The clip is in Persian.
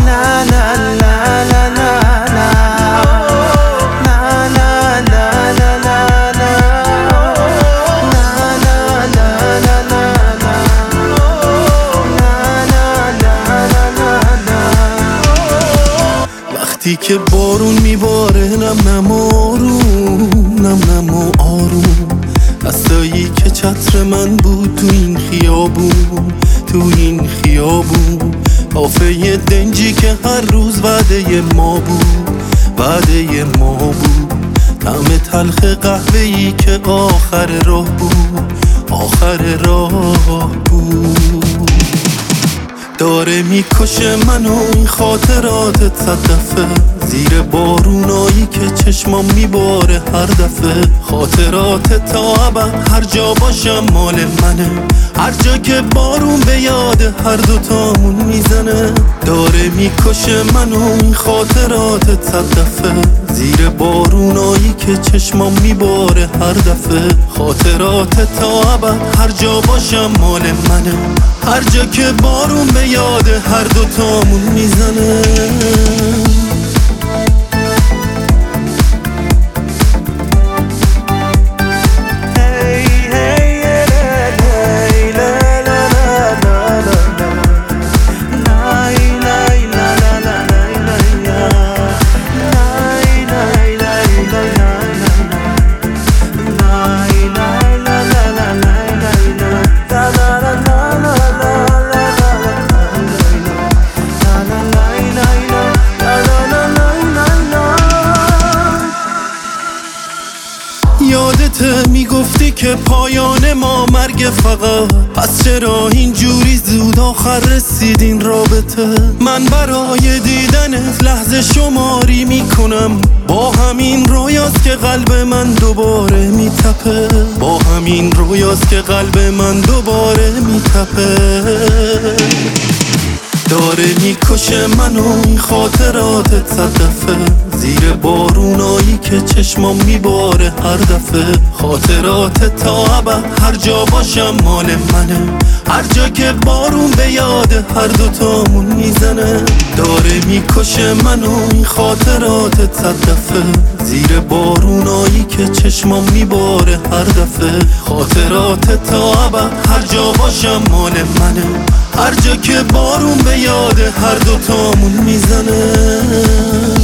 وقتی که بارون میباره نم نم آروم نم نم و آروم دستایی که چتر من بود تو این خیابون تو این خیابون کافه دنجی که هر روز وعده ما بود وعده ما بود طعم تلخ قهوه‌ای که آخر راه بود آخر راه بود داره میکشه منو این خاطرات صد دفعه زیر بارونایی که چشمام میباره هر دفعه خاطرات تا ابد هر جا باشم مال منه هر جا که بارون به یاد هر دوتامون میزنه داره میکشه منو این خاطرات صد دفعه زیر بارونایی که چشمام میباره هر دفعه خاطرات تا ابد هر جا باشم مال منه هر جا که بارون به یاد هر دوتامون میزنه یادته میگفتی که پایان ما مرگ فقط پس چرا اینجوری زود آخر رسید این رابطه من برای دیدنت لحظه شماری میکنم با همین رویاست که قلب من دوباره میتپه با همین رویاست که قلب من دوباره میتپه داره میکشه منو این خاطرات صد دفعه زیر بارونایی که چشمام میباره هر دفعه خاطرات تا ابد هر جا باشم مال منه هر جا که بارون به یاد هر دوتامون میزنه داره میکشه منو این خاطرات صد دفعه زیر بارونایی که چشمام میباره هر دفعه خاطرات تا ابد هر جا باشم مال منه هر جا که بارون به یاد هر دوتامون میزنه